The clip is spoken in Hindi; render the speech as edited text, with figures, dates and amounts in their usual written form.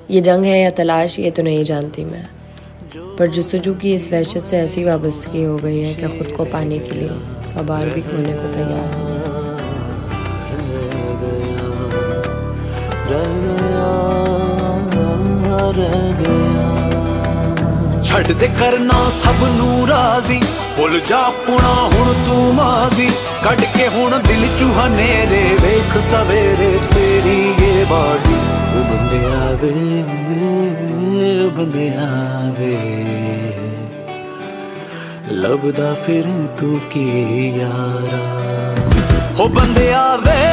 ये जंग है या तलाश, ये तो नहीं जानती मैं, पर जुस्तजू की इस वहशत से ऐसी वाबस्तगी हो गई है कि खुद को पाने के लिए 100 बार भी खोने को तैयार हूँ। छड़ दे करना सब नू राजी, भुल जा पुना हुण तू माजी, कट के हुण दिल चूहा नेरे, वेख सवेरे तेरी ये बाजी। ओ बंदे आवे, बंदे आवे, लभदा फिर तू की यारा। हो बंदे आवे,